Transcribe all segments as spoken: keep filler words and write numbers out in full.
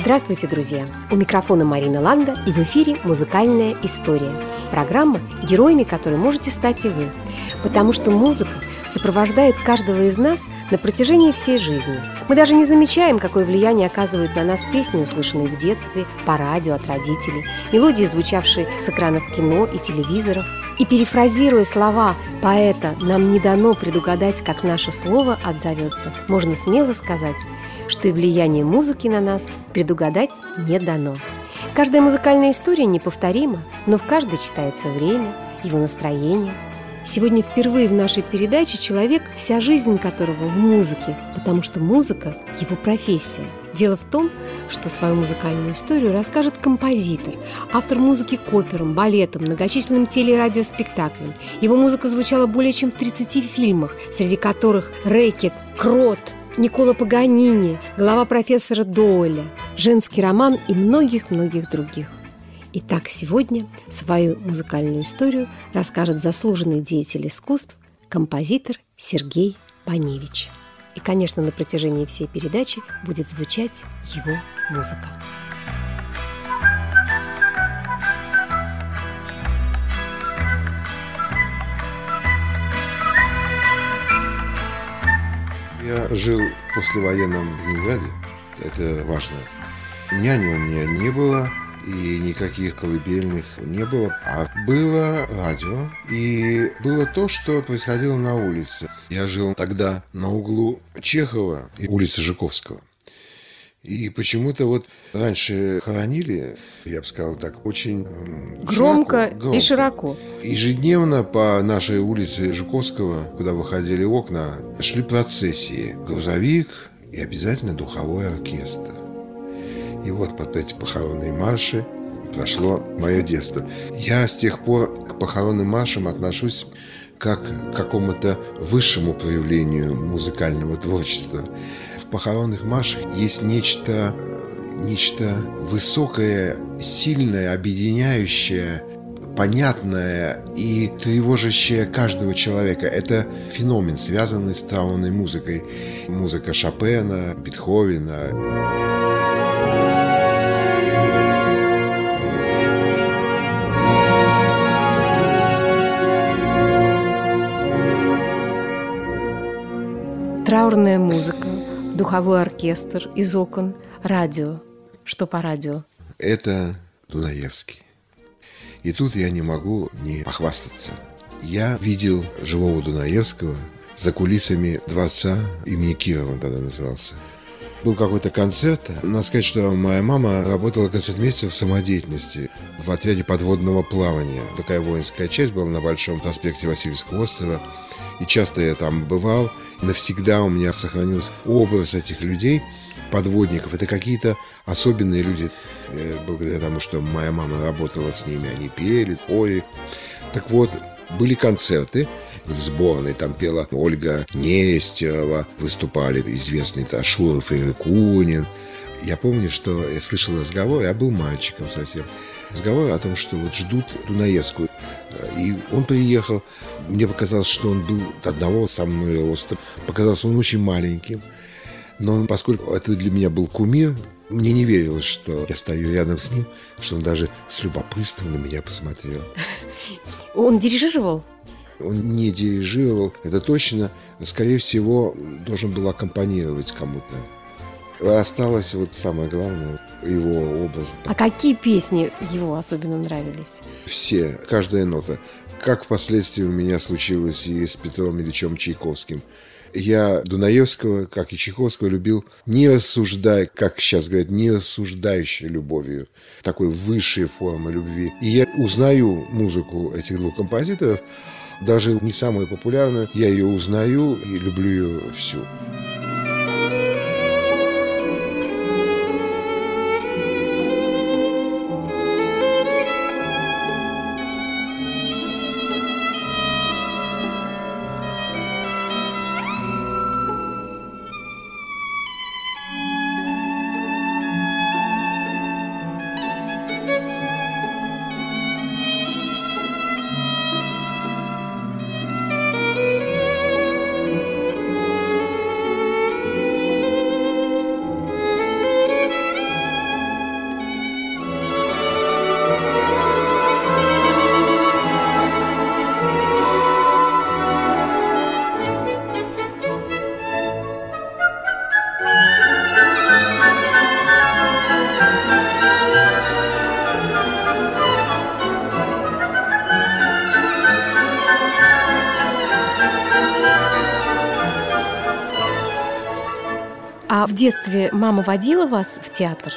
Здравствуйте, друзья! У микрофона Марина Ланда, и в эфире «Музыкальная история». Программа, героями которой можете стать и вы. Потому что музыка сопровождает каждого из нас на протяжении всей жизни. Мы даже не замечаем, какое влияние оказывают на нас песни, услышанные в детстве, по радио от родителей, мелодии, звучавшие с экранов кино и телевизоров. И перефразируя слова поэта «Нам не дано предугадать, как наше слово отзовется», можно смело сказать, что и влияние музыки на нас предугадать не дано. Каждая музыкальная история неповторима, но в каждой читается время, его настроение. Сегодня впервые в нашей передаче человек, вся жизнь которого в музыке, потому что музыка – его профессия. Дело в том, что свою музыкальную историю расскажет композитор, автор музыки к операм, балетам, многочисленным теле- и радиоспектаклям. Его музыка звучала более чем в тридцати фильмах, среди которых «Рэкет», «Крот», Никколо Паганини, «Голова профессора Доуэля», «Женский роман» и многих-многих других. Итак, сегодня свою музыкальную историю расскажет заслуженный деятель искусств, композитор Сергей Паневич. И, конечно, на протяжении всей передачи будет звучать его музыка. Я жил в послевоенном Ленинграде, это важно. Няни у меня не было, и никаких колыбельных не было. А было радио, и было то, что происходило на улице. Я жил тогда на углу Чехова и улицы Жуковского. И почему-то вот раньше хоронили, я бы сказал так, очень громко, широко, громко и широко. Ежедневно по нашей улице Жуковского, куда выходили окна, шли процессии. Грузовик и обязательно духовой оркестр. И вот под эти похоронные марши прошло мое детство. Я с тех пор к похоронным маршам отношусь как к какому-то высшему проявлению музыкального творчества. В похоронных маршах есть нечто, нечто высокое, сильное, объединяющее, понятное и тревожащее каждого человека. Это феномен, связанный с траурной музыкой. Музыка Шопена, Бетховена. Траурная музыка, духовой оркестр из окон, радио. Что по радио? Это Дунаевский. И тут я не могу не похвастаться. Я видел живого Дунаевского за кулисами дворца имени Кирова, он тогда назывался. Был какой-то концерт. Надо сказать, что моя мама работала концертмейстером в самодеятельности в отряде подводного плавания. Такая воинская часть была на Большом проспекте Васильевского острова. И часто я там бывал. Навсегда у меня сохранился образ этих людей, подводников. Это какие-то особенные люди. Благодаря тому, что моя мама работала с ними, они пели, ой. Так вот, были концерты сборные. Там пела Ольга Нестерова, выступали известный Шуров и Рыкунин. Я помню, что я слышал разговор, я был мальчиком совсем. Разговор о том, что вот ждут Дунаевскую. И он приехал. Мне показалось, что он был одного со мной роста. Показался он очень маленьким. Но поскольку это для меня был кумир, мне не верилось, что я стою рядом с ним, что он даже с любопытством на меня посмотрел. Он дирижировал? Он не дирижировал, это точно. Скорее всего, должен был аккомпанировать кому-то. Осталось вот самое главное, его образ. А какие песни его особенно нравились? Все, каждая нота. Как впоследствии у меня случилось и с Петром Ильичем Чайковским. Я Дунаевского, как и Чайковского, любил не рассуждая, как сейчас говорят, не рассуждающей любовью, такой высшей формы любви. И я узнаю музыку этих двух композиторов, даже не самую популярную, я ее узнаю и люблю ее всю. А в детстве мама водила вас в театр?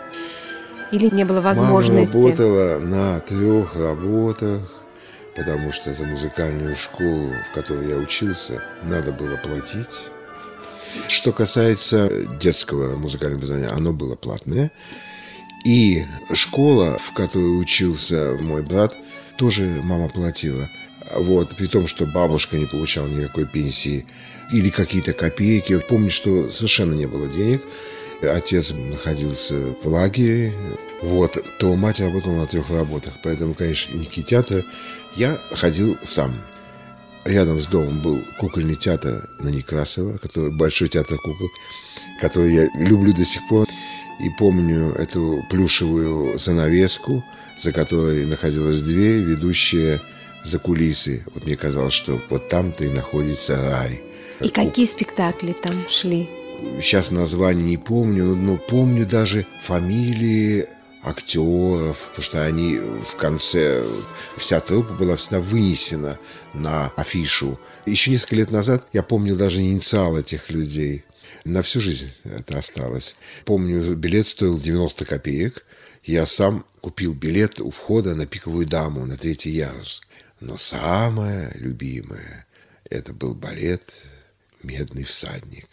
Или не было возможности? Мама работала на трех работах, потому что за музыкальную школу, в которой я учился, надо было платить. Что касается детского музыкального образования, оно было платное. И школа, в которой учился мой брат, тоже мама платила. Вот, при том, что бабушка не получала никакой пенсии или какие-то копейки. Помню, что совершенно не было денег. Отец находился в лагере, вот, то мать работала на трех работах. Поэтому, конечно, ни к театру я ходил сам. Рядом с домом был кукольный театр на Некрасова, который, большой театр кукол, который я люблю до сих пор. И помню эту плюшевую занавеску, за которой находилась дверь, ведущая за кулисы. Вот мне казалось, что вот там-то и находится рай. И какие спектакли там шли? Сейчас название не помню, но помню даже фамилии актеров, потому что они в конце, вся труппа была всегда вынесена на афишу. Еще несколько лет назад я помнил даже инициал этих людей. На всю жизнь это осталось. Помню, билет стоил девяносто копеек. Я сам купил билет у входа на «Пиковую даму», на третий ярус. Но самое любимое – это был балет «Медный всадник».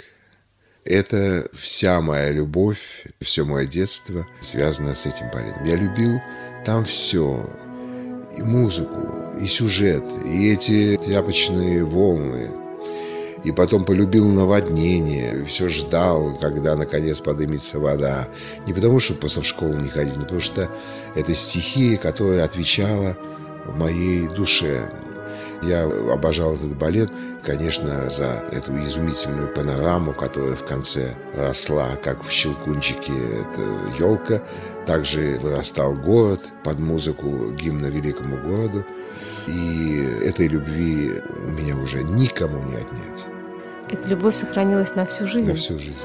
Это вся моя любовь, все мое детство связано с этим балетом. Я любил там все. И музыку, и сюжет, и эти тряпочные волны. И потом полюбил наводнение, все ждал, когда наконец поднимется вода. Не потому, что просто в школу не ходить, но потому что это стихия, которая отвечала в моей душе. Я обожал этот балет, конечно, за эту изумительную панораму, которая в конце росла, как в «Щелкунчике» это елка. Также вырастал город под музыку гимна великому городу. И этой любви у меня уже никому не отнять. Эта любовь сохранилась на всю жизнь? На всю жизнь.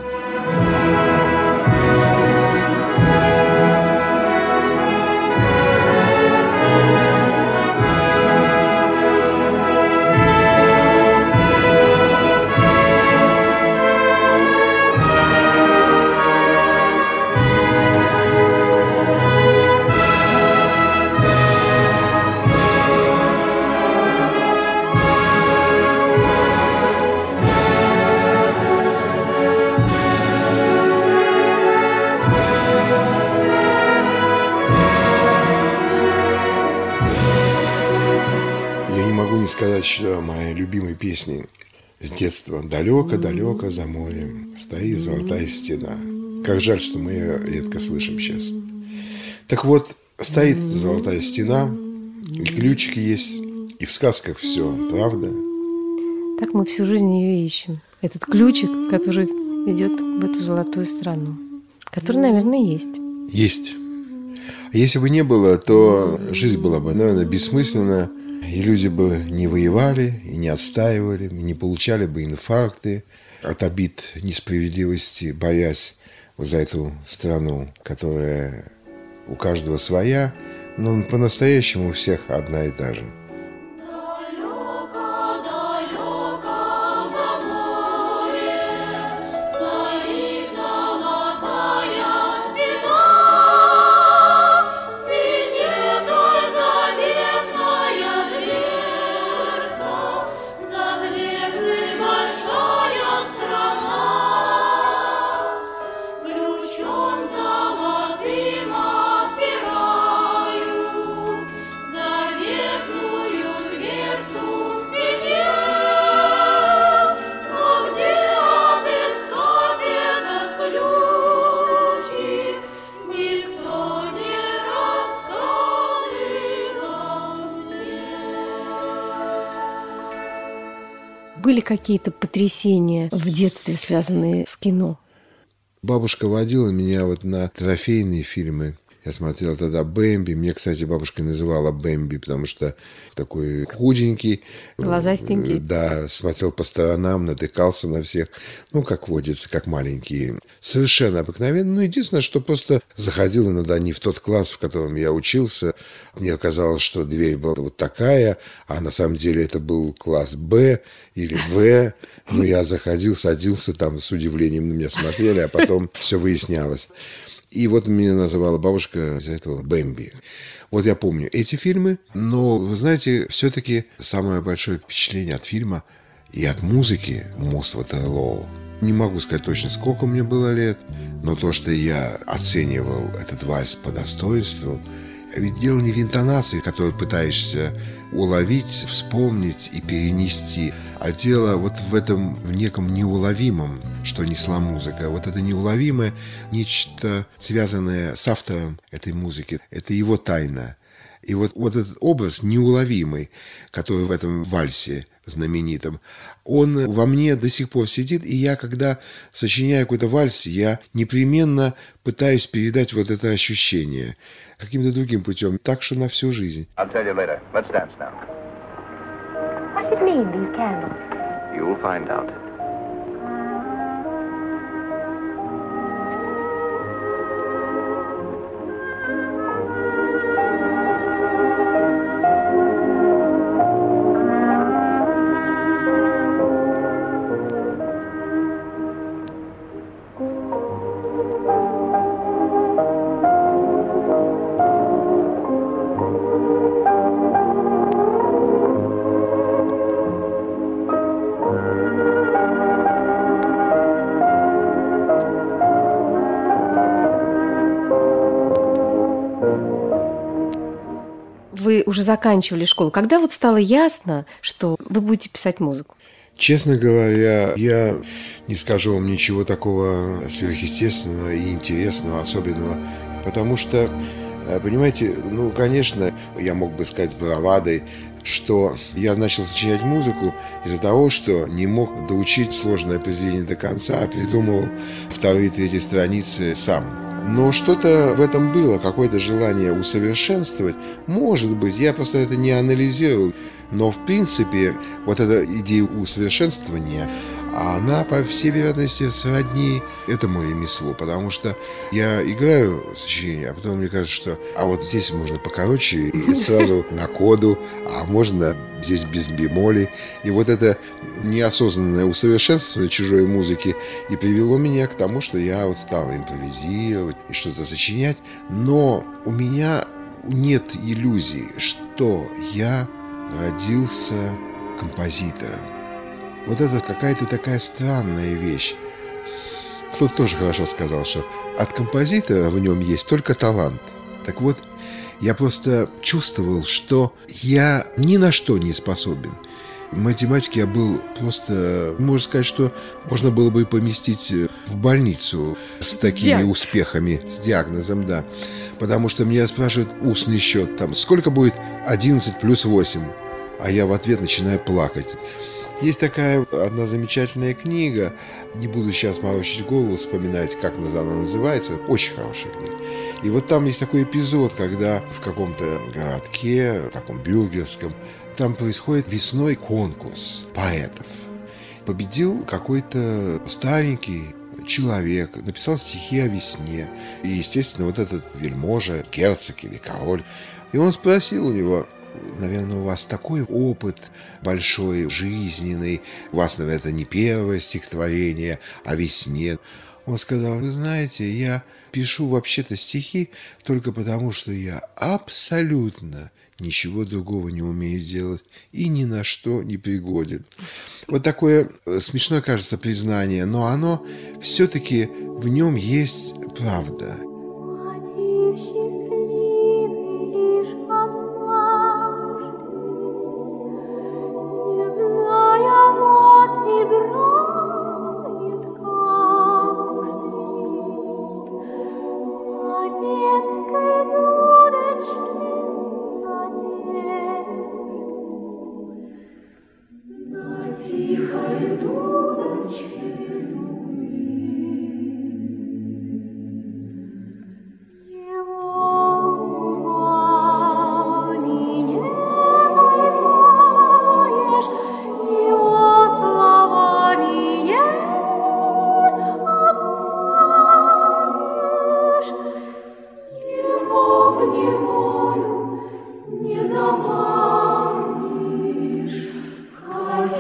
Сказать, что мои любимые песни с детства «Далеко-далеко за морем стоит золотая стена». Как жаль, что мы ее редко слышим сейчас. Так вот, стоит золотая стена, и ключики есть, и в сказках все, правда? Так мы всю жизнь ее ищем. Этот ключик, который ведет в эту золотую страну, который, наверное, есть. Есть. Если бы не было, то жизнь была бы, наверное, бессмысленна. И люди бы не воевали, и не отстаивали, и не получали бы инфаркты от обид несправедливости, боясь за эту страну, которая у каждого своя, но по-настоящему у всех одна и та же. Были какие-то потрясения в детстве, связанные с кино? Бабушка водила меня вот на трофейные фильмы. Я смотрел тогда Бэмби. Мне, кстати, бабушка называла Бэмби, потому что такой худенький. Глазастенький. Да, смотрел по сторонам, натыкался на всех. Ну, как водится, как маленький. Совершенно обыкновенно. Ну, единственное, что просто заходил иногда не в тот класс, в котором я учился. Мне казалось, что дверь была вот такая, а на самом деле это был класс Б или В. Ну, я заходил, садился, там с удивлением на меня смотрели, а потом все выяснялось. И вот меня называла бабушка из-за этого Бэмби. Вот я помню эти фильмы, но, вы знаете, все-таки самое большое впечатление от фильма и от музыки «Мост Ватерлоо». Не могу сказать точно, сколько мне было лет, но то, что я оценивал этот вальс по достоинству, ведь дело не в интонации, которую пытаешься уловить, вспомнить и перенести, а дело вот в этом в неком неуловимом, что несла музыка. Вот это неуловимое, нечто связанное с автором этой музыки. Это его тайна. И вот, вот этот образ неуловимый, который в этом вальсе знаменитом, он во мне до сих пор сидит, и я, когда сочиняю какой-то вальс, я непременно пытаюсь передать вот это ощущение каким-то другим путем, так что на всю жизнь. I'll tell you later. Let's dance now. What's it mean, these candles? You'll find out. Вы уже заканчивали школу. Когда вот стало ясно, что вы будете писать музыку? Честно говоря, я не скажу вам ничего такого сверхъестественного и интересного, особенного, потому что, понимаете, ну, конечно, я мог бы сказать бравадой, что я начал сочинять музыку из-за того, что не мог доучить сложное произведение до конца, а придумывал вторые и третьи страницы сам. Но что-то в этом было, какое-то желание усовершенствовать. Может быть, я просто это не анализировал. Но, в принципе, вот эта идея усовершенствования, она, по всей вероятности, сродни этому ремеслу. Потому что я играю сочинение, а потом мне кажется, что а вот здесь можно покороче и сразу на коду, а можно здесь без бемолей. И вот это неосознанное усовершенствование чужой музыки и привело меня к тому, что я вот стал импровизировать и что-то сочинять. Но у меня нет иллюзий, что я родился композитором. Вот это какая-то такая странная вещь. Кто-то тоже хорошо сказал, что от композитора в нем есть только талант. Так вот, я просто чувствовал, что я ни на что не способен. В математике я был просто, можно сказать, что можно было бы поместить в больницу с такими Диаг... успехами, с диагнозом, да. Потому что меня спрашивают устный счет, там, сколько будет одиннадцать плюс восемь? А я в ответ начинаю плакать. Есть такая одна замечательная книга, не буду сейчас морочить голову, вспоминать, как она называется, очень хорошая книга. И вот там есть такой эпизод, когда в каком-то городке, таком бюргерском, там происходит весной конкурс поэтов. Победил какой-то старенький человек, написал стихи о весне. И, естественно, вот этот вельможа, герцог или король. И он спросил у него: наверное, у вас такой опыт большой, жизненный, у вас, наверное, это не первое стихотворение о весне. Он сказал: вы знаете, я пишу вообще-то стихи только потому, что я абсолютно ничего другого не умею делать и ни на что не пригоден. Вот такое смешное, кажется, признание, но оно все-таки, в нем есть правда. Его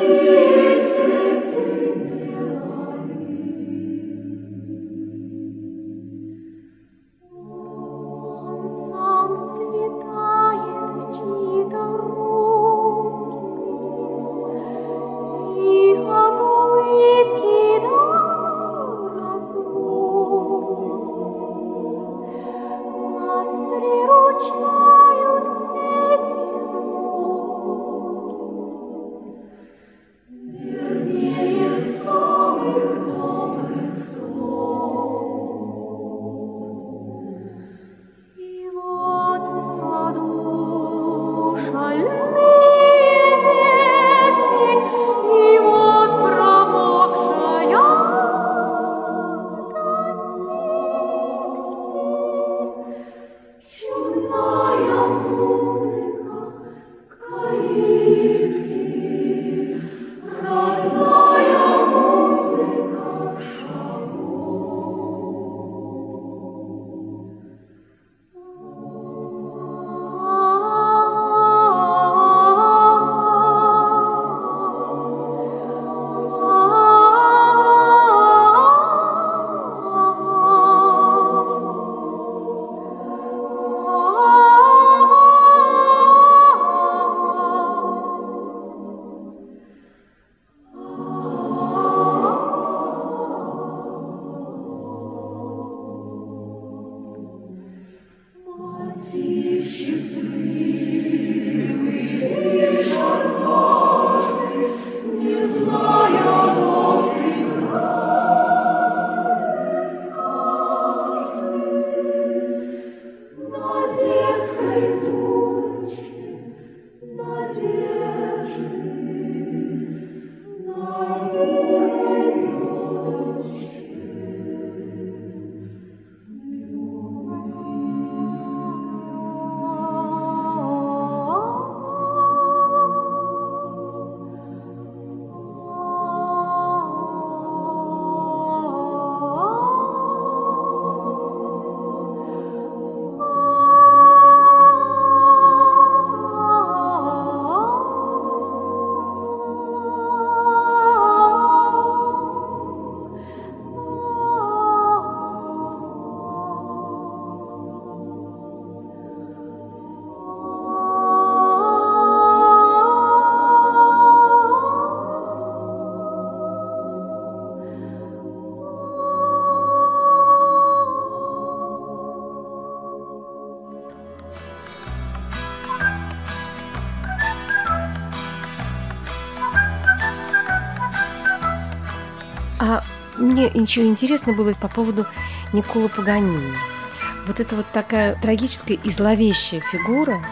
А мне еще интересно было по поводу Никколо Паганини. Вот это вот такая трагическая и зловещая фигура,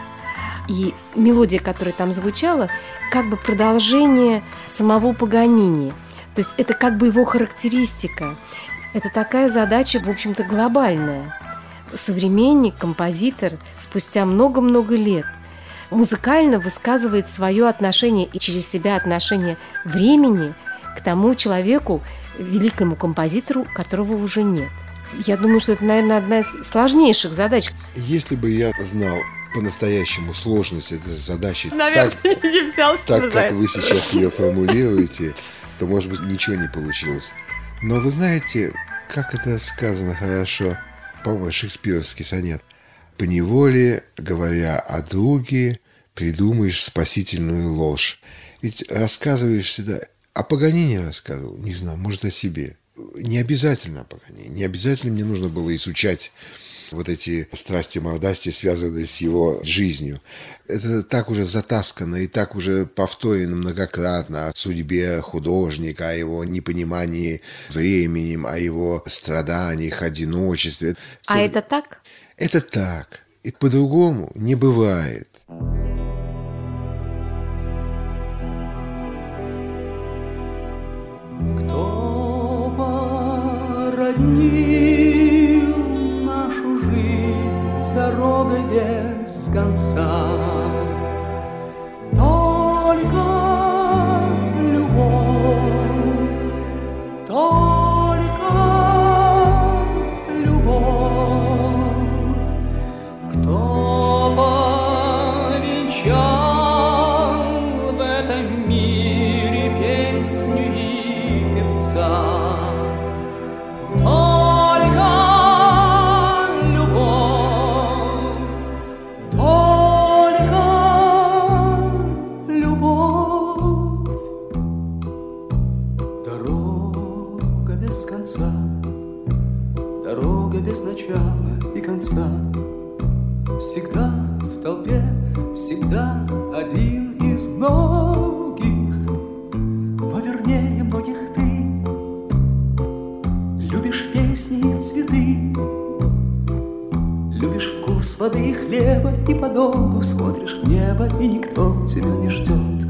и мелодия, которая там звучала, как бы продолжение самого Паганини. То есть это как бы его характеристика. Это такая задача, в общем-то, глобальная. Современник, композитор спустя много-много лет музыкально высказывает свое отношение и через себя отношение времени к тому человеку, великому композитору, которого уже нет. Я думаю, что это, наверное, одна из сложнейших задач. Если бы я знал по-настоящему сложность этой задачи, наверное, так, не взялся так бы за как это. вы сейчас ее формулируете, то, может быть, ничего не получилось. Но вы знаете, как это сказано хорошо, по-моему, шекспировский сонет. «Поневоле, говоря о друге, придумаешь спасительную ложь». Ведь рассказываешь всегда... О Паганини рассказывал, не знаю, может, о себе. Не обязательно о Паганини. Не обязательно мне нужно было изучать вот эти страсти-мордасти, связанные с его жизнью. Это так уже затаскано и так уже повторено многократно о судьбе художника, о его непонимании временем, о его страданиях, одиночестве. А Что... это так? Это так. И по-другому не бывает. Кто породнил нашу жизнь с дорогой без конца? Только любовь, только любовь. Кто повенчал в этом мире песню и певца. Только любовь, только любовь. Дорога без конца, дорога без начала и конца. Всегда в толпе, всегда один из многих, но вернее многих ты. Любишь песни и цветы, любишь вкус воды и хлеба, и подолгу смотришь в небо, и никто тебя не ждет.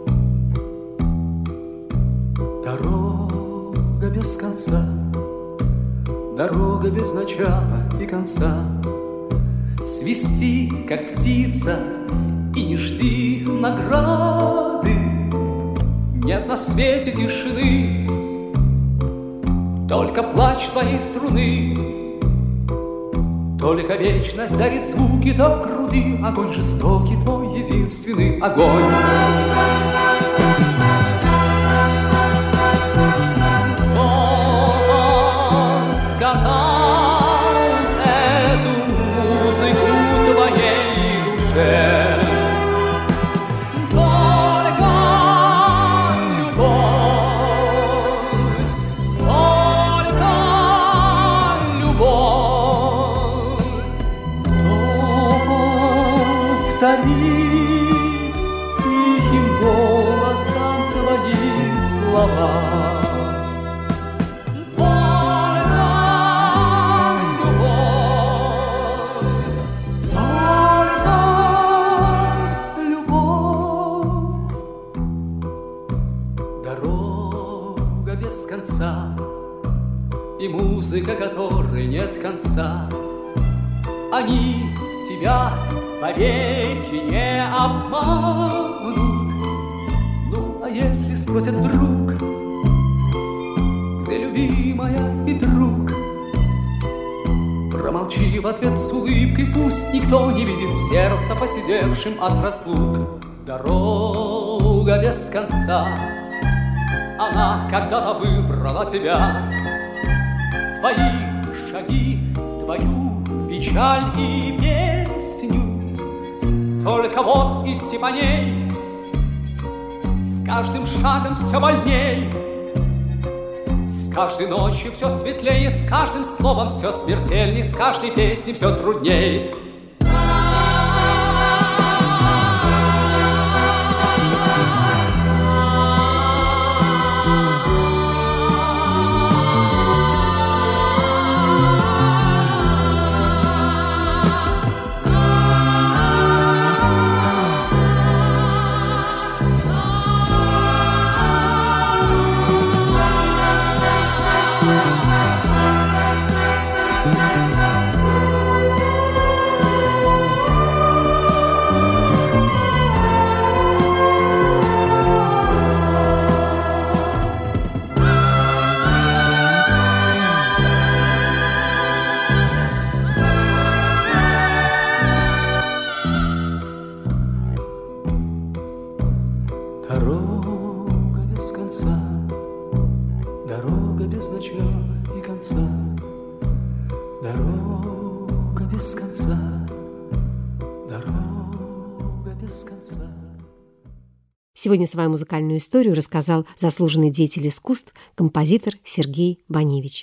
Дорога без конца, дорога без начала и конца. Свисти, как птица, и не жди награды. Нет на свете тишины, только плач твоей струны. Только вечность дарит звуки до груди, огонь жестокий твой единственный огонь. Кто сказал эту музыку твоей душе? Повтори тихим голосом твои слова. Только любовь, только любовь. Дорога без конца, и музыка, которой нет конца. Они тебя повеки не обманут. Ну, а если спросят вдруг, где любимая и друг, промолчи в ответ с улыбкой, пусть никто не видит сердца, посидевшим от разлук. Дорога без конца, она когда-то выбрала тебя. Твои шаги, твою печаль и песню. Только вот идти по ней с каждым шагом все больней, с каждой ночью все светлее, с каждым словом все смертельней, с каждой песней все трудней. Дорога без конца, дорога без начала и конца. Дорога без конца, дорога без конца. Сегодня свою музыкальную историю рассказал заслуженный деятель искусств, композитор Сергей Баневич.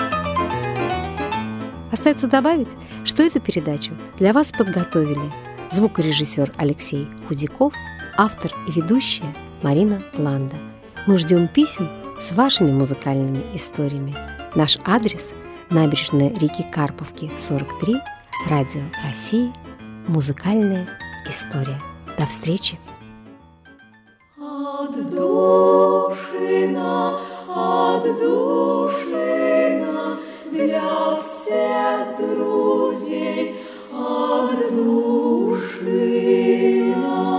Остается добавить, что эту передачу для вас подготовили звукорежиссер Алексей Худяков, автор и ведущая Марина Ланда. Мы ждем писем с вашими музыкальными историями. Наш адрес – набережная реки Карповки, сорок три, Радио России, музыкальная история. До встречи! Отдушина, отдушина для всех друзей, отдушина.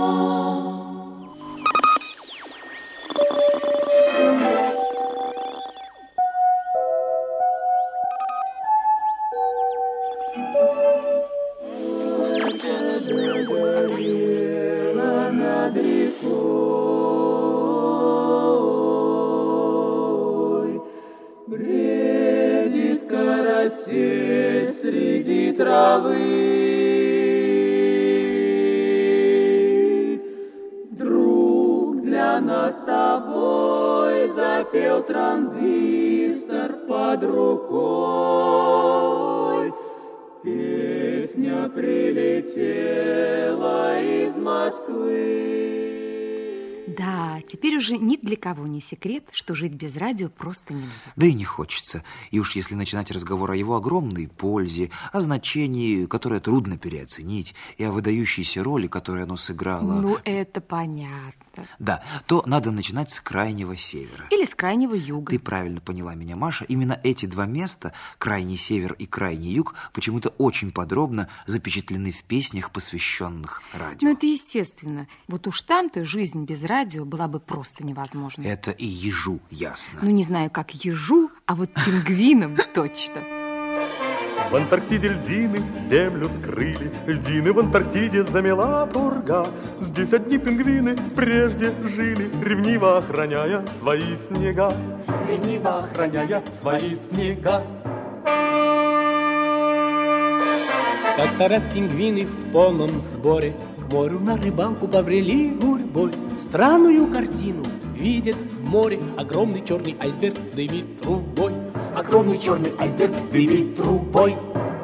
Над рекой травы. Друг, для нас с тобой запел транзистор под рукой. Песня прилетела из Москвы. Да, теперь уже ни для кого не секрет, что жить без радио просто нельзя. Да и не хочется. И уж если начинать разговор о его огромной пользе, о значении, которое трудно переоценить, и о выдающейся роли, которую оно сыграло... Ну, это понятно. Да, то надо начинать с крайнего севера. Или с крайнего юга. Ты правильно поняла меня, Маша. Именно эти два места, крайний север и крайний юг, почему-то очень подробно запечатлены в песнях, посвященных радио. Ну, это естественно. Вот уж там-то жизнь без радио была бы просто невозможна. Это и ежу ясно. Ну, не знаю, как ежу, а вот пингвинам точно. В Антарктиде льдины землю скрыли, льдины в Антарктиде замела пурга. Здесь одни пингвины прежде жили, ревниво охраняя свои снега. Ревниво охраняя свои снега. Как-то раз пингвины в полном сборе к морю на рыбалку побрели гурьбой. Странную картину видят в море огромный черный айсберг дымит трубой. Огромный черный айсберг дымит трубой.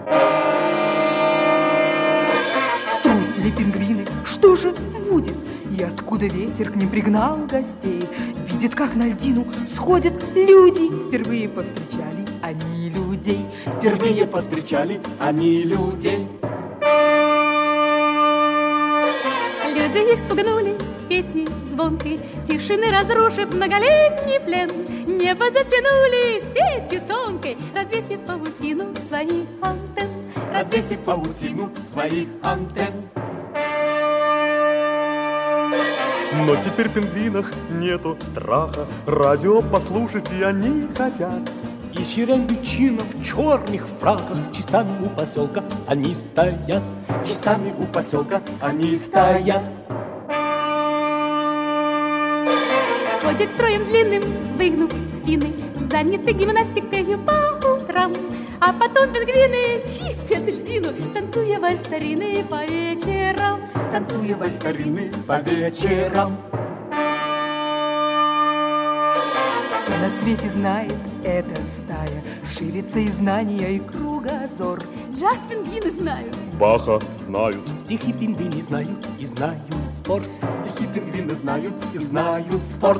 Струсили пингвины, что же будет? И откуда ветер к ним пригнал гостей? Видят, как на льдину сходят люди. Впервые повстречали они людей. Впервые повстречали они людей. Люди их спугнули песней звонкой, тишины разрушив многолетний плен. Небо затянули сетью тонкой, развесив паутину своих антенн. Развесив паутину своих антенн. Но теперь в пингвинах нету страха, радио послушать и они хотят. И сирен личинов в черных фраках часами у поселка они стоят. Часами у поселка они стоят. Ходят строем длинным, выгнув спины, заняты гимнастикой по утрам. А потом пингвины чистят льдину, танцуя вальс старинный по вечерам. Танцуя вальс старинный по вечерам. Все на свете знает эта стая, ширится и знания, и кругозор. Джаз пингвины знают, Баха знают, стихи пингвины знают и знают спорт. Стихи пингвины знают и знают спорт.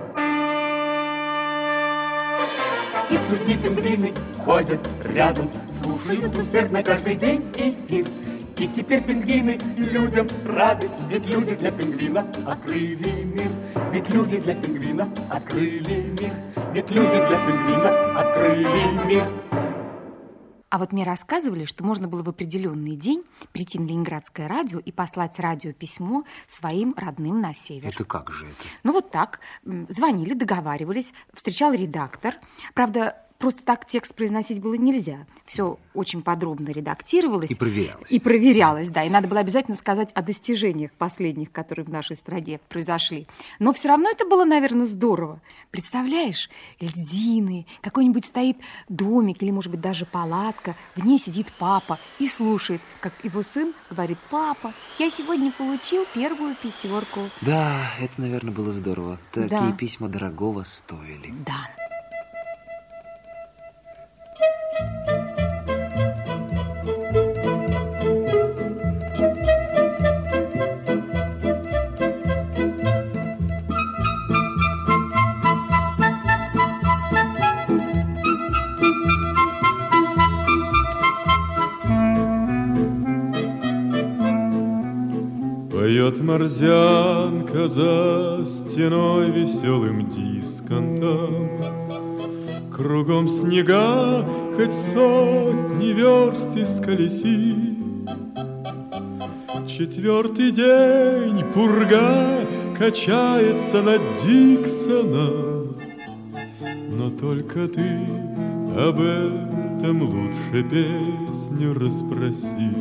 И с людьми пингвины ходят рядом, слушают усердно каждый день эфир. И теперь пингвины людям рады, ведь люди для пингвина открыли мир. Ведь люди для пингвина открыли мир. Ведь люди для пингвина открыли мир. А вот мне рассказывали, что можно было в определенный день прийти на Ленинградское радио и послать радиописьмо своим родным на север. Это как же это? Ну вот так. Звонили, договаривались, встречал редактор. Правда, просто так текст произносить было нельзя. Все очень подробно редактировалось. И проверялось. И проверялось, да. И надо было обязательно сказать о достижениях последних, которые в нашей стране произошли. Но все равно это было, наверное, здорово. Представляешь, льдины, какой-нибудь стоит домик или, может быть, даже палатка. В ней сидит папа и слушает, как его сын говорит: «Папа, я сегодня получил первую пятерку». Да, это, наверное, было здорово. Такие Да. письма дорогого стоили. Да. Поет морзянка за стеной веселым дисконтом. Кругом снега, хоть сотни верст исколеси. Четвертый день пурга качается над Диксоном. Но только ты об этом лучше песню расспроси.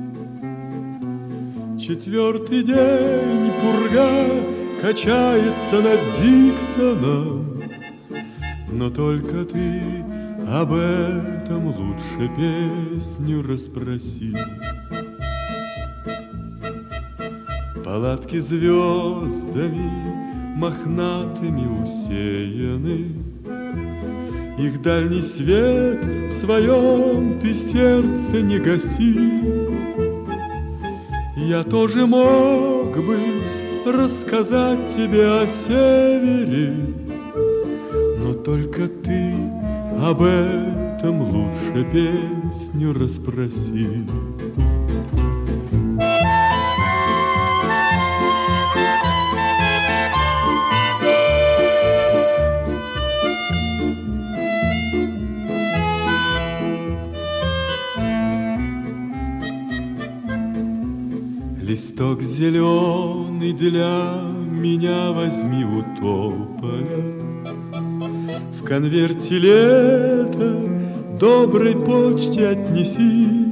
Четвертый день пурга качается над Диксоном. Но только ты об этом лучше песню расспроси. Палатки звездами мохнатыми усеяны, их дальний свет в своем ты сердце не гаси. Я тоже мог бы рассказать тебе о севере, но только ты об этом лучше песню расспроси. Листок зеленый для меня возьми у тополя, в конверте лета доброй почте отнеси.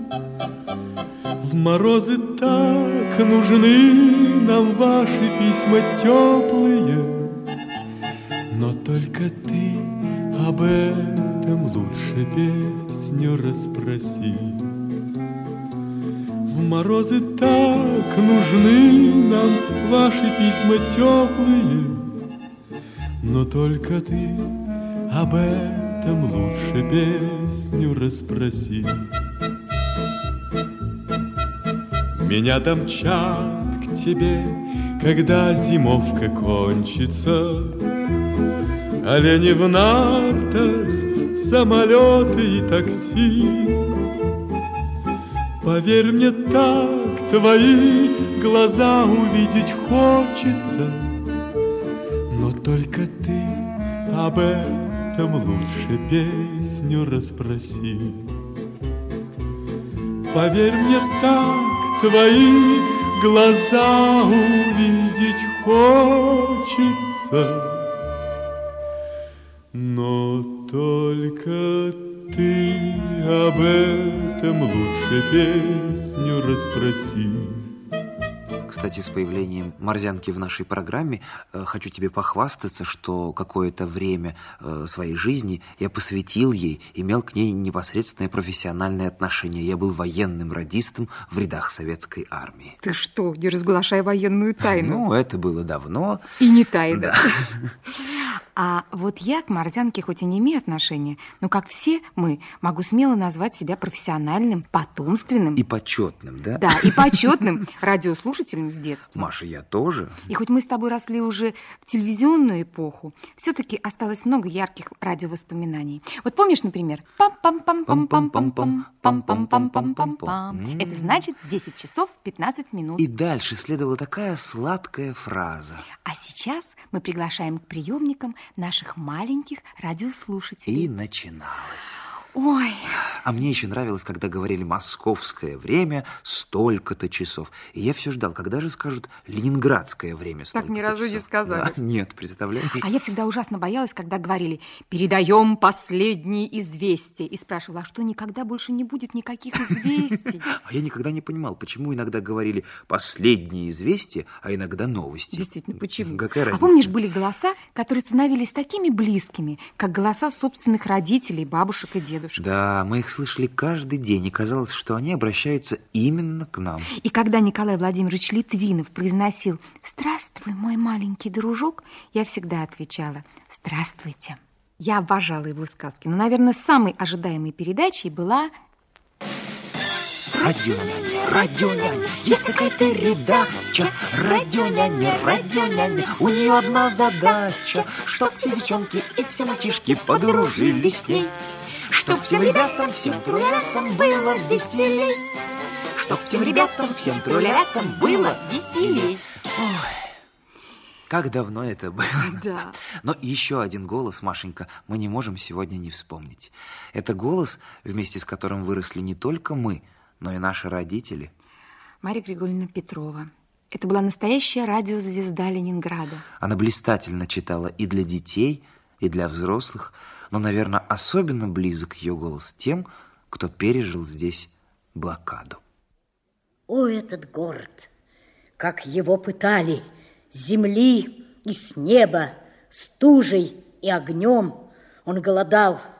В морозы так нужны нам ваши письма теплые, но только ты об этом лучше песню расспроси. В морозы так нужны нам ваши письма теплые, но только ты об этом лучше песню расспроси. Меня домчат к тебе, когда зимовка кончится, олени в нартах, самолеты и такси. Поверь мне, так твои глаза увидеть хочется, но только ты об этом лучше песню расспроси. Поверь мне, так твои глаза увидеть хочется, но только ты об этом лучше песню расспроси. Кстати, с появлением морзянки в нашей программе э, хочу тебе похвастаться, что какое-то время э, своей жизни я посвятил ей, имел к ней непосредственное профессиональное отношение. Я был военным радистом в рядах советской армии. Ты что, не разглашай военную тайну? Ну, это было давно. И не тайна. Да. А вот я к морзянке хоть и не имею отношения, но, как все мы, могу смело назвать себя профессиональным, потомственным. И почетным, да? Да, и почетным радиослушателем с детства. Маша, я тоже. И хоть мы с тобой росли уже в телевизионную эпоху, все-таки осталось много ярких радиовоспоминаний. Вот помнишь, например, пам-пам-пам-пам-пам-пам, пам-пам-пам-пам-пам-пам. Это значит десять часов пятнадцать минут. И дальше следовала такая сладкая фраза. А сейчас мы приглашаем к приемникам наших маленьких радиослушателей. И начиналось. Ой. А мне еще нравилось, когда говорили «московское время столько-то часов». И я все ждал, когда же скажут «ленинградское время столько-то Так ни разу часов». не сказали. Да, нет, представляешь? А я всегда ужасно боялась, когда говорили «передаем последние известия». И спрашивала, а что, никогда больше не будет никаких известий? А я никогда не понимал, почему иногда говорили «последние известия», а иногда «новости». Действительно, почему? Какая разница? А помнишь, были голоса, которые становились такими близкими, как голоса собственных родителей, бабушек и дедушек? Да, мы их слышали каждый день, и казалось, что они обращаются именно к нам. И когда Николай Владимирович Литвинов произносил «Здравствуй, мой маленький дружок», я всегда отвечала «Здравствуйте». Я обожала его сказки, но, наверное, самой ожидаемой передачей была... Радионяня, радионяня, есть такая передача. Радионяня, радионяня, у нее одна задача, чтоб все девчонки и все мальчишки подружились с ней, чтоб всем ребятам, всем трулятам было веселей, чтоб всем ребятам, всем трулятам было веселей. Ой, как давно это было. Да. Но еще один голос, Машенька, мы не можем сегодня не вспомнить. Это голос, вместе с которым выросли не только мы, но и наши родители. Мария Григорьевна Петрова. Это была настоящая радиозвезда Ленинграда. Она блистательно читала и для детей, и для взрослых, но, наверное, особенно близок ее голос тем, кто пережил здесь блокаду. О, этот город! Как его пытали с земли и с неба, стужей и огнем. Он голодал,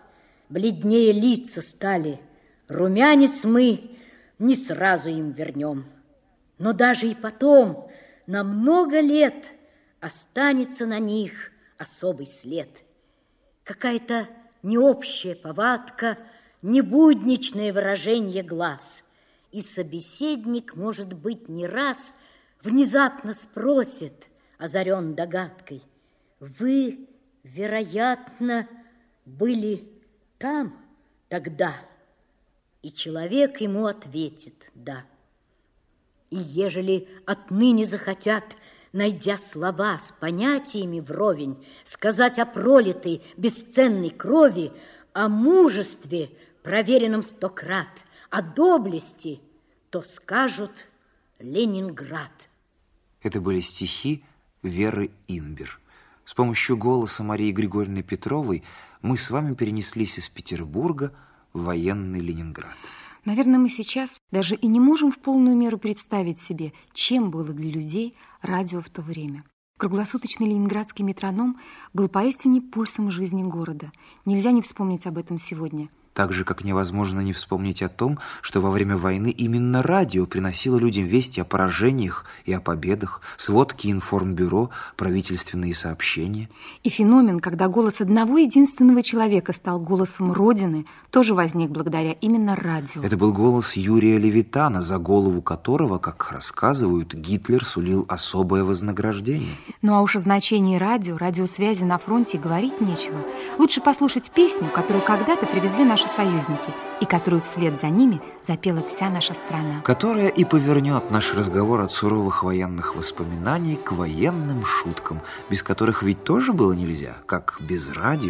бледнее лица стали. Румянец мы не сразу им вернем. Но даже и потом, на много лет, останется на них особый след. Какая-то необщая повадка, небудничное выражение глаз. И собеседник, может быть, не раз внезапно спросит, озарен догадкой: вы, вероятно, были там тогда? И человек ему ответит: да. И ежели отныне захотят, найдя слова с понятиями вровень, сказать о пролитой бесценной крови, о мужестве, проверенном сто крат, о доблести, то скажут: Ленинград. Это были стихи Веры Инбер. С помощью голоса Марии Григорьевны Петровой мы с вами перенеслись из Петербурга в военный Ленинград. Наверное, мы сейчас даже и не можем в полную меру представить себе, чем было для людей радио в то время. Круглосуточный ленинградский метроном был поистине пульсом жизни города. Нельзя не вспомнить об этом сегодня. Так же, как невозможно не вспомнить о том, что во время войны именно радио приносило людям вести о поражениях и о победах, сводки информбюро, правительственные сообщения. И феномен, когда голос одного единственного человека стал голосом Родины, тоже возник благодаря именно радио. Это был голос Юрия Левитана, за голову которого, как рассказывают, Гитлер сулил особое вознаграждение. Ну а уж о значении радио, радиосвязи на фронте говорить нечего. Лучше послушать песню, которую когда-то привезли наши союзники, и которую вслед за ними запела вся наша страна. Которая и повернет наш разговор от суровых военных воспоминаний к военным шуткам, без которых ведь тоже было нельзя, как без радио.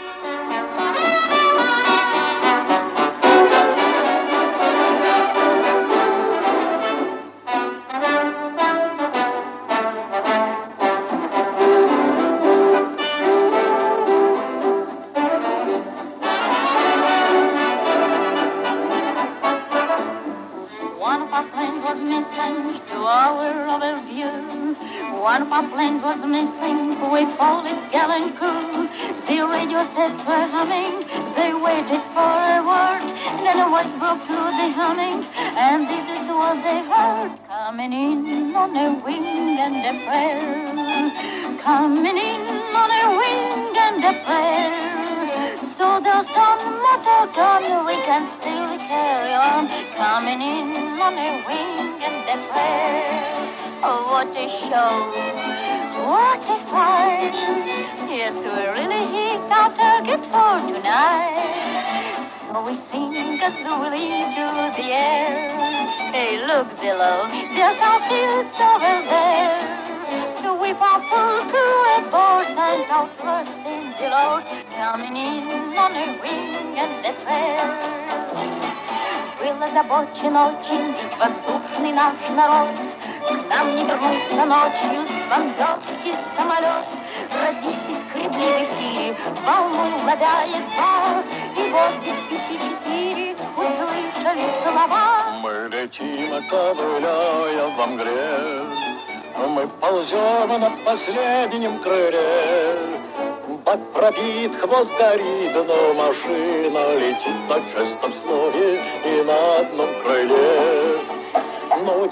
One of our planes was missing, with all its gallant crew. The radio sets were humming, they waited for a word, and then a voice broke through the humming, and this is what they heard. Coming in on a wing and a prayer, coming in on a wing and a prayer. So there's some motor gun, we can still carry on, coming in on a wing and a prayer. Oh, what a show, what a fight. Yes, we really hit our target for tonight. So we sing as we lead through the air. Hey, look below, there's our fields over there. With our full crew aboard and our first in the load, coming in on a wing and a prayer. Был озабочен очень воздушный наш народ. К нам не вернулся ночью с бомбежки самолет. Радисты скребли в эфире, волну угадает бар. И вот без пяти четыре услышали слова. Мы летим, ковыляя во мгле, мы ползем на последнем крыле. Бак пробит, хвост горит, но машина летит на честном слове и на одном крыле. Ну,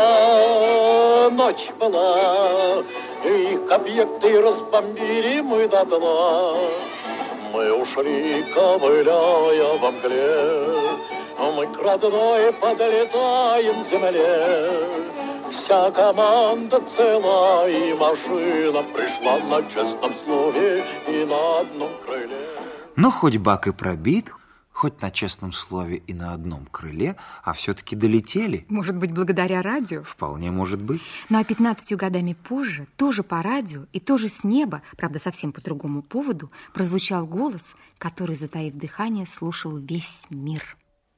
дела, ночь была, их объекты разбомбили мы до дна. Мы ушли, ковыляя во мгле, мы к родной подлетаем земле. Вся команда цела, и машина пришла на честном слове и на одном крыле. Но хоть бак и пробит, хоть на честном слове и на одном крыле, а все-таки долетели. Может быть, благодаря радио? Вполне может быть. Ну а пятнадцатью годами позже, тоже по радио и тоже с неба, правда, совсем по другому поводу, прозвучал голос, который, затаив дыхание, слушал весь мир.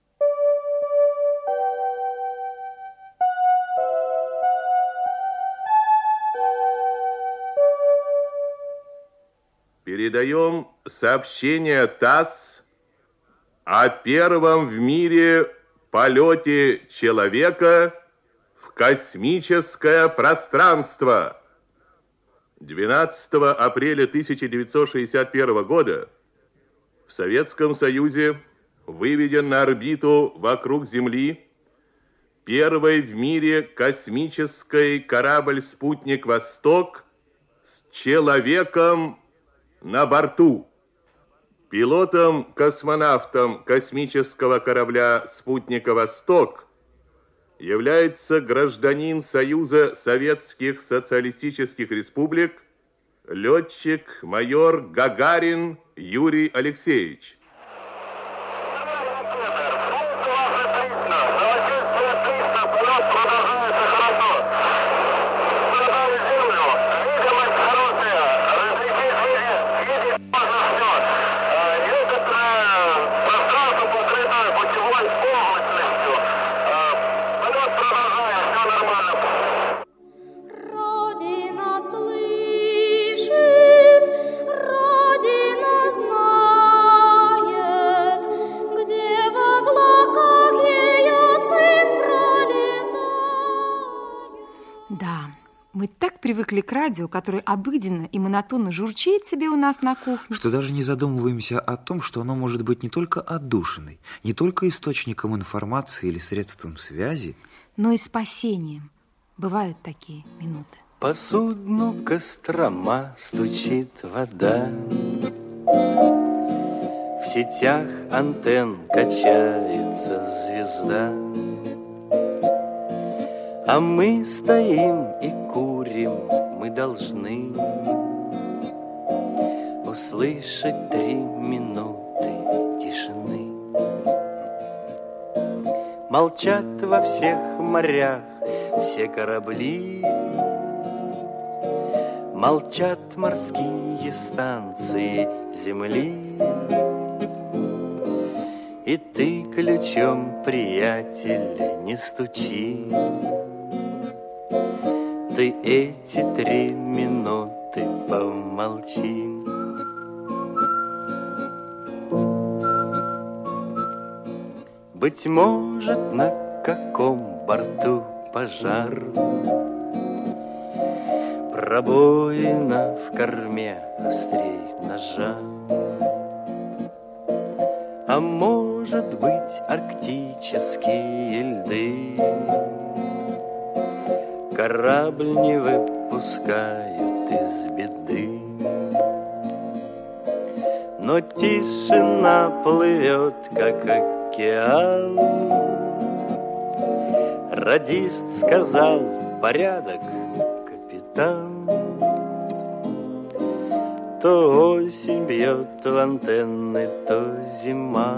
Передаем сообщение ТАСС о первом в мире полете человека в космическое пространство. двенадцатого апреля тысяча девятьсот шестьдесят первого года В Советском Союзе выведен на орбиту вокруг Земли первый в мире космический корабль-спутник «Восток» с человеком на борту. Пилотом-космонавтом космического корабля «Спутника Восток» является гражданин Союза Советских Социалистических Республик, летчик-майор Гагарин Юрий Алексеевич. Привыкли к радио, которое обыденно и монотонно журчит себе у нас на кухне. Что даже не задумываемся о том, что оно может быть не только отдушиной, не только источником информации или средством связи, но и спасением. Бывают такие минуты. По судну Кострома стучит вода, в сетях антенн качается звезда, а мы стоим и курим, мы должны услышать три минуты тишины. Молчат во всех морях все корабли, молчат морские станции земли. И ты ключом, приятель, не стучи, ты эти три минуты помолчи. Быть может, на каком борту пожар, пробоина в корме острей ножа, а может быть, арктические льды корабль не выпускают из беды. Но тишина плывет, как океан. Радист сказал: порядок, капитан. То осень бьет в антенны, то зима.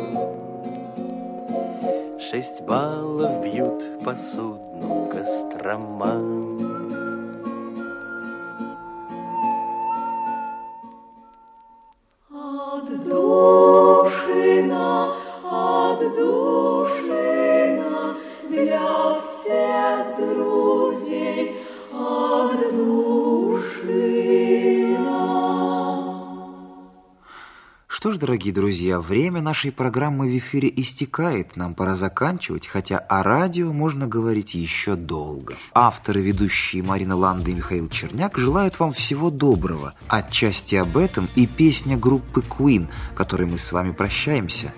Шесть баллов бьют по судну Кострома. Отдушина, отдушина для всех друзей, отдушина. Что ж, дорогие друзья, время нашей программы в эфире истекает. Нам пора заканчивать, хотя о радио можно говорить еще долго. Авторы, ведущие Марина Ланда и Михаил Черняк желают вам всего доброго. Отчасти об этом и песня группы Queen, которой мы с вами прощаемся.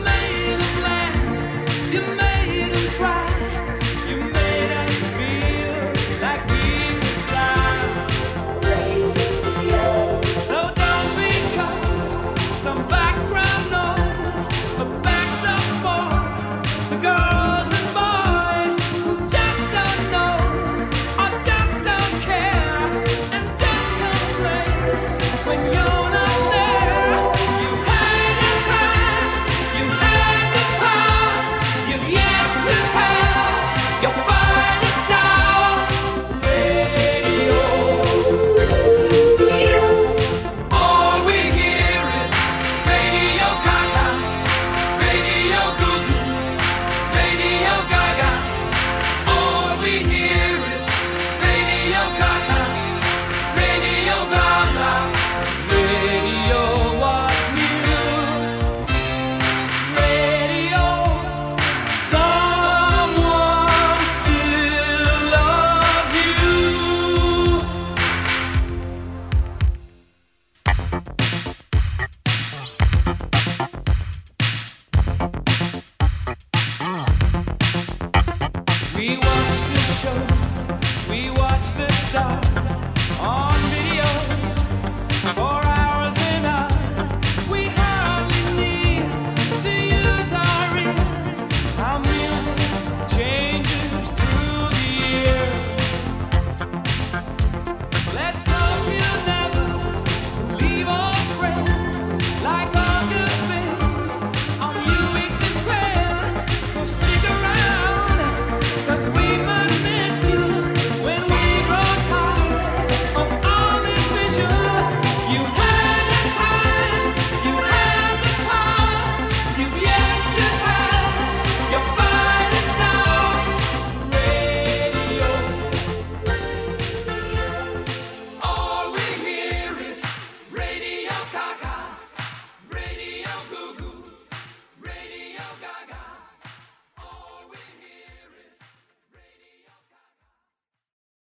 You made us feel we hear is Radio Gaga, Radio Gaga. Radio was new. Radio, someone still loves you. We watch the shows, we watch the stars.